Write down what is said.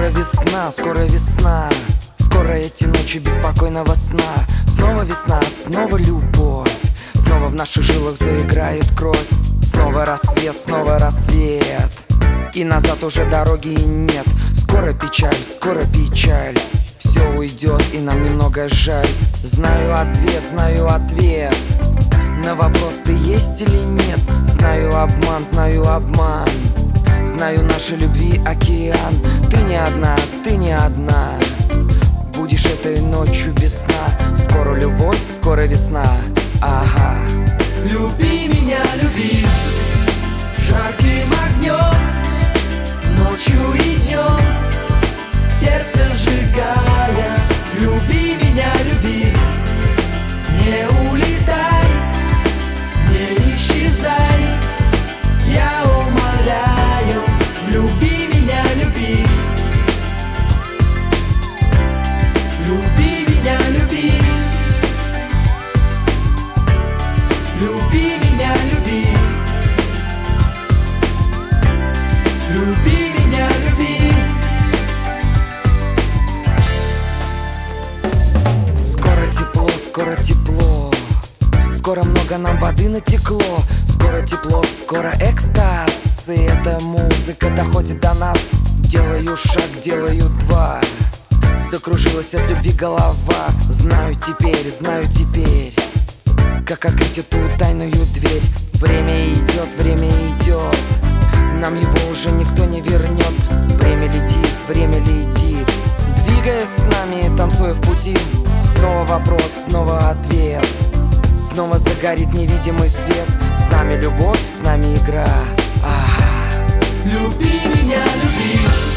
весна, скоро весна. Скоро эти ночи беспокойного сна. Снова весна, снова любовь. Снова в наших жилах заиграет кровь. Снова рассвет, снова рассвет. И назад уже дороги нет. Скоро печаль, скоро печаль. Все уйдет и нам немного жаль. Знаю ответ на вопрос, ты есть или нет. Знаю обман, знаю обман. Знаю нашей любви океан. Ты не одна, ты не одна. Будешь этой ночью без сна. Скоро любовь, скоро весна. Ага. Люби меня, люби жарким огнем, ночью и днем, сердце сжигая. Люби меня, люби, не улетай, не исчезай. Я умоляю, люби меня, люби. Люби меня, люби. Люби меня, люби. Люби меня, люби. Скоро тепло, скоро тепло. Скоро много нам воды натекло. Скоро тепло, скоро экстаз. И эта музыка доходит до нас. Делаю шаг, делаю два. Закружилась от любви голова. Знаю теперь как открыть эту тайную дверь. Время идет. Нам его уже никто не вернет. Время летит. Двигаясь с нами, танцуя в пути. Снова вопрос, снова ответ. Снова загорит невидимый свет. С нами любовь, с нами игра. Люби меня, люби.